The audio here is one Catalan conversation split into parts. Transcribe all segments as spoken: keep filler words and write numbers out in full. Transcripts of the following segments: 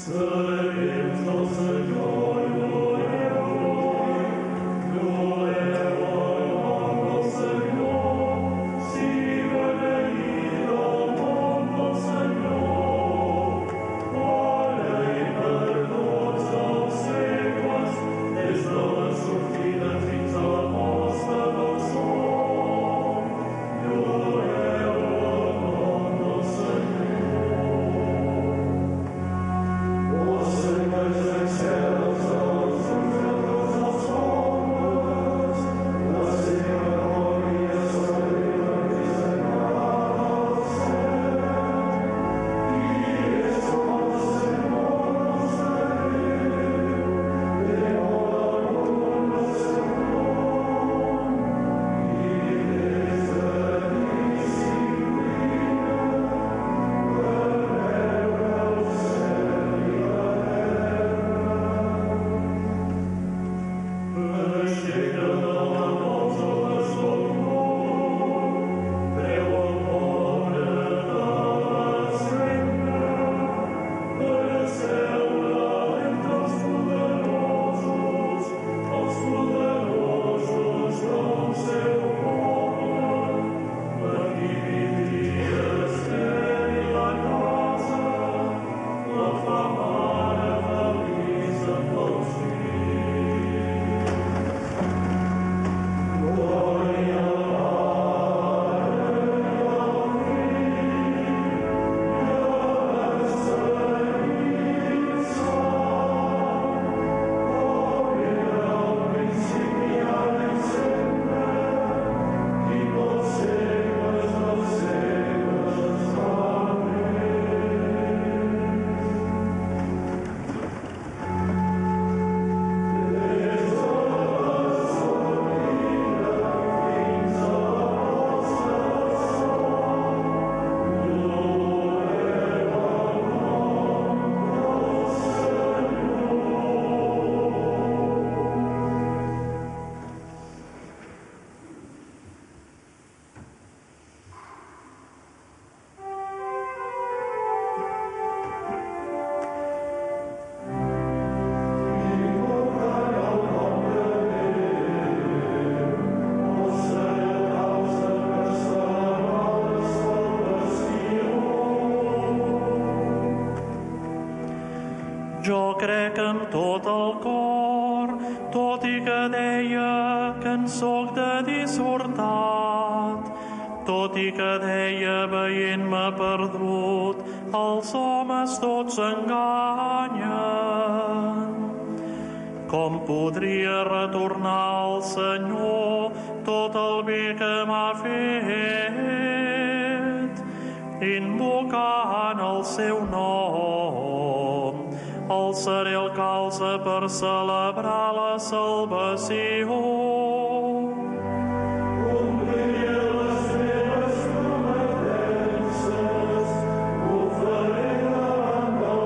Jo crec amb tot el cor, tot i que deia que en soc de dissortat, tot i que deia veient-me perdut, els homes tots enganyen. Com podria retornar al Senyor tot el bé que m'ha fet, invocant el seu nom, alçaré el calze per celebrar la salvació. Compliré les meves prometences, ho faré davant del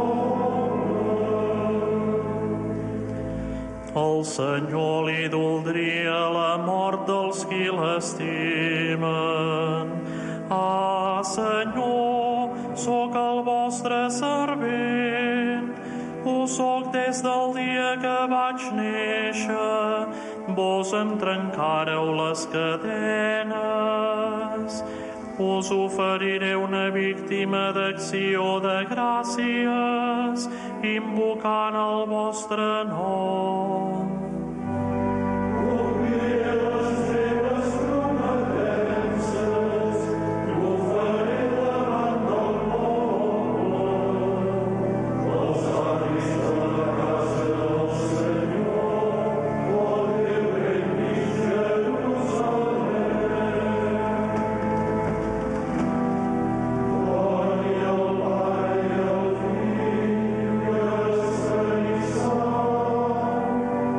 poble. El Senyor li doldria la mort dels qui l'estimen. Ah, Senyor, sóc el vostre servent, ho sóc des del dia que vaig néixer, vos em trencareu les cadenes. Us oferiré una víctima d'acció de gràcies, invocant el vostre nom. Compliré les meves prometences, ho faré davant del poble. Els avis de la casa del Senyor, el Déu enmig Jerusalem. Glòria al Pare i al Fill i a l'Esperit Sant,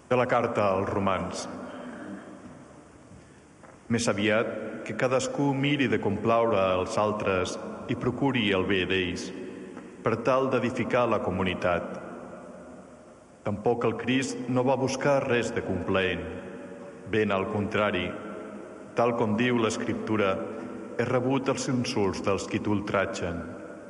De la carta als Romans. Més aviat que cadascú miri de complaure als altres i procuri el bé d'ells, per tal d'edificar la comunitat. Tampoc el Crist no va buscar res de complaent. Ben al contrari, tal com diu l'Escriptura, he rebut els insults dels qui t'ultratgen.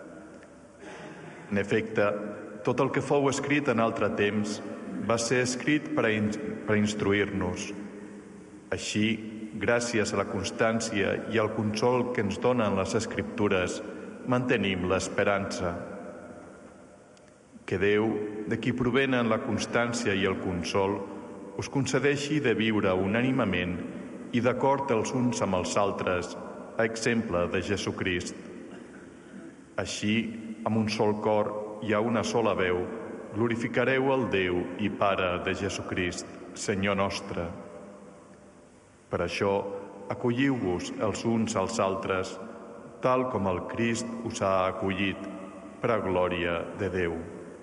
En efecte, tot el que fou escrit en altre temps va ser escrit per a, in per a instruir-nos. Així, gràcies a la constància i al consol que ens donen les Escriptures, mantenim l'esperança. Que Déu, de qui provenen la constància i el consol, us concedeixi de viure unànimement i d'acord els uns amb els altres, a exemple de Jesucrist. Així, amb un sol cor i a una sola veu, glorificareu el Déu i Pare de Jesucrist, Senyor nostre. Per això, acolliu-vos els uns als altres, tal com el Crist us ha acollit, per a glòria de Déu.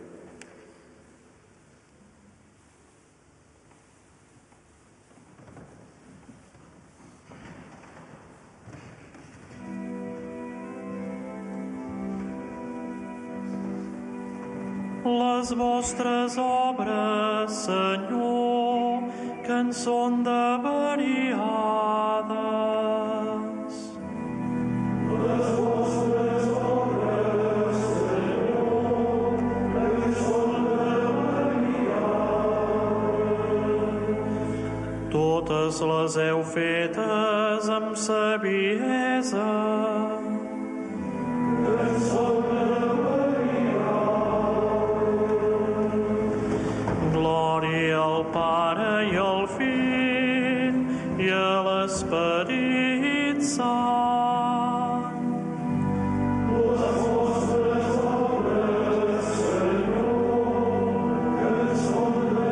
Les vostres obres, Senyor, que en són de variades. Les vostres obres, Senyor, que en són de variades. Totes les heu fetes amb saviesa. Que en són de Glòria al Pare i al Fill i a l'Esperit Sant. Les vostres obres, Senyor, que en són de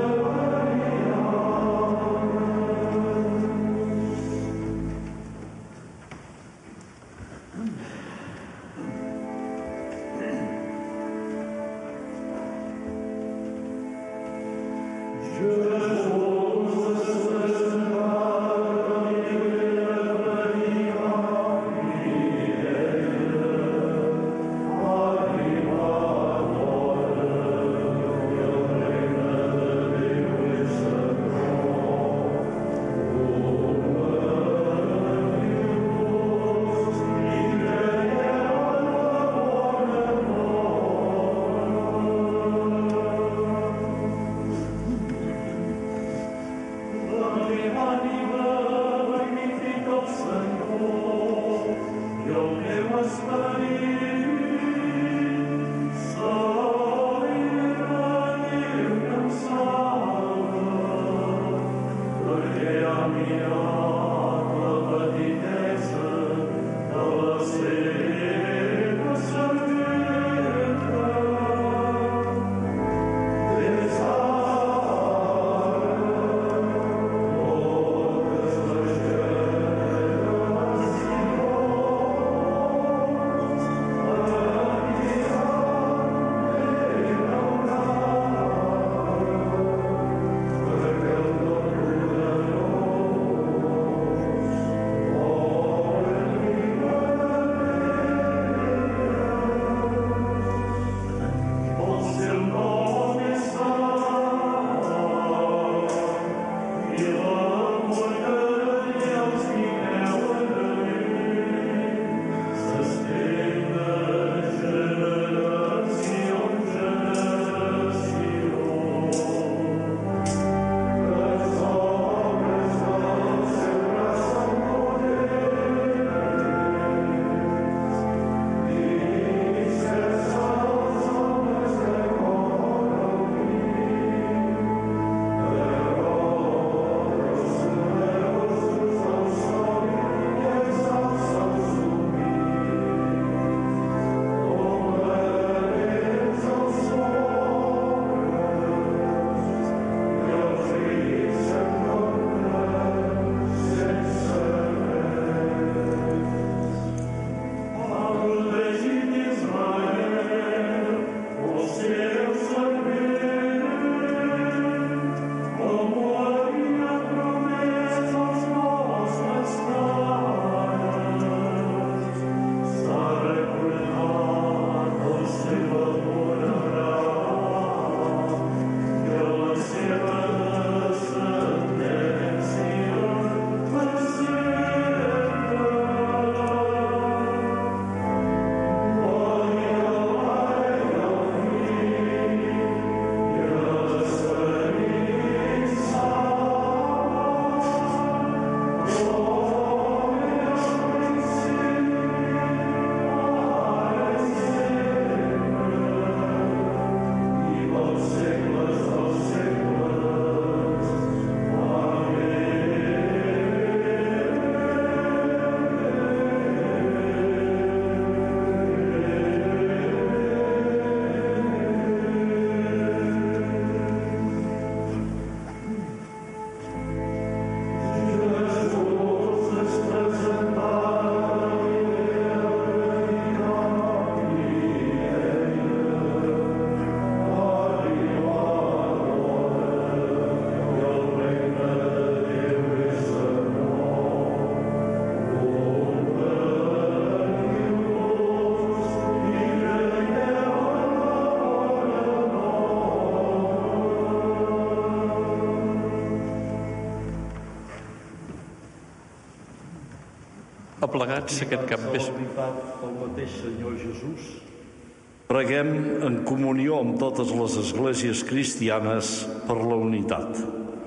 Aplegats aquest capvespre. Celebritat del mateix Senyor Jesús, preguem en comunió amb totes les esglésies cristianes per la unitat.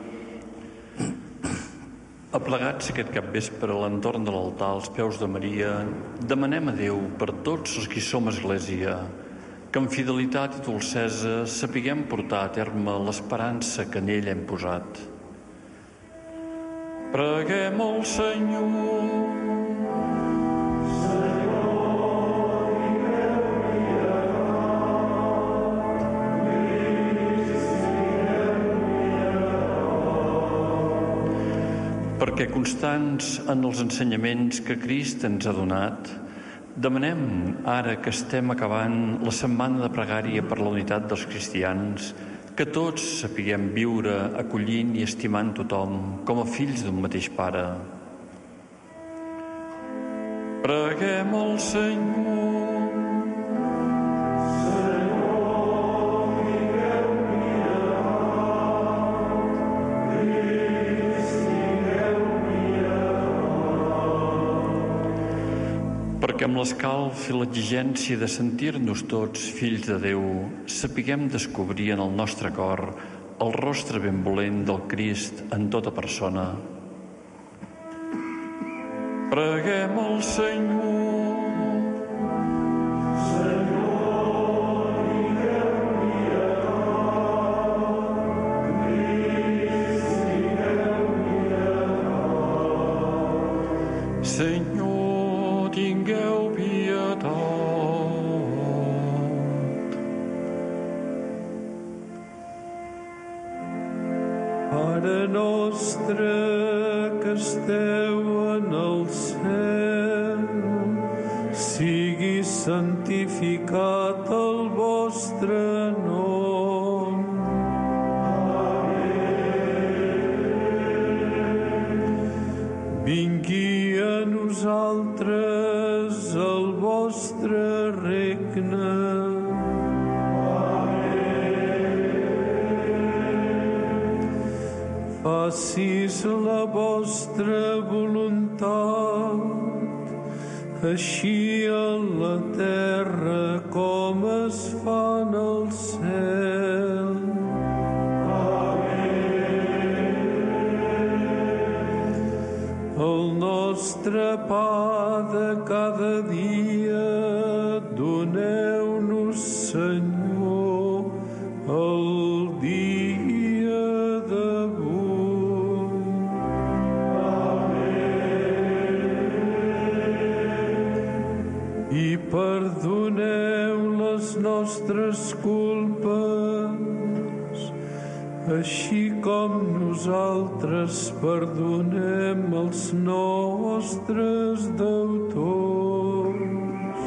Aplegats aquest capvespre a l'entorn de l'altar als peus de Maria, demanem a Déu per tots els qui som Església que amb fidelitat i dolcesa sapiguem portar a terme l'esperança que en ell hem posat. Preguem al Senyor. Perquè constants en els ensenyaments que Crist ens ha donat, demanem, ara que estem acabant la setmana de pregària per la unitat dels cristians, que tots sapiguem viure acollint i estimant tothom com a fills d'un mateix pare. Preguem al Senyor. Perquè amb l'escalf i l'exigència de sentir-nos tots fills de Déu sapiguem descobrir en el nostre cor el rostre benvolent del Crist en tota persona. Preguem al Senyor. Senyor, tingueu pietat. Pare nostre que esteu en el cel, sigui santificat el vostre nom. Vingui a nosaltres el vostre regne. Facis la vostra voluntat, així a la terra com es fa en el cel. El nostre pa de cada dia doneu-nos, Senyor, el dia d'avui. I perdoneu les nostres culpes, així com nosaltres perdonem els nostres deutors.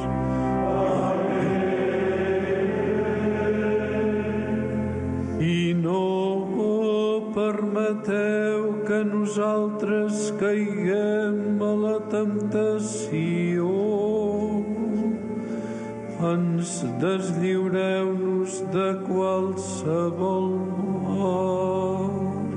I no permeteu que nosaltres caiguem a la temptació. Ens deslliureu-nos de qualsevol mal.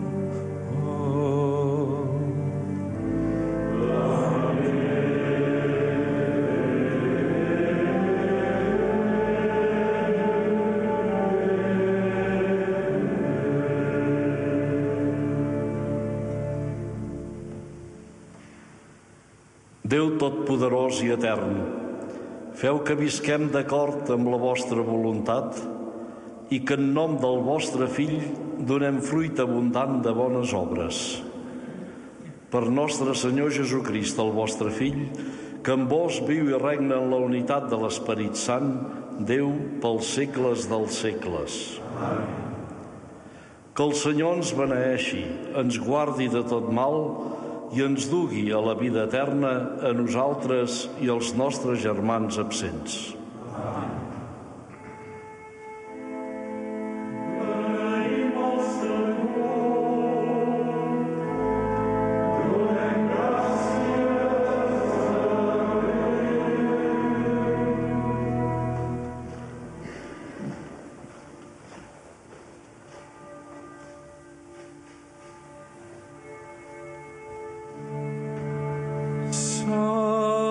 Déu Totpoderós i Etern, feu que visquem d'acord amb la vostra voluntat i que en nom del vostre Fill donem fruit abundant de bones obres. Per nostre Senyor Jesucrist, el vostre Fill, que amb vos viu i regna en la unitat de l'Esperit Sant, Déu pels segles dels segles. Amén. Que el Senyor ens beneeixi, ens guardi de tot mal i ens dugui a la vida eterna a nosaltres i als nostres germans absents. Amén. Salve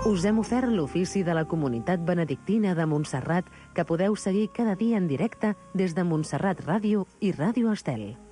Us hem ofert l'ofici de la Comunitat Benedictina de Montserrat, que podeu seguir cada dia en directe des de Montserrat Ràdio i Ràdio Estel.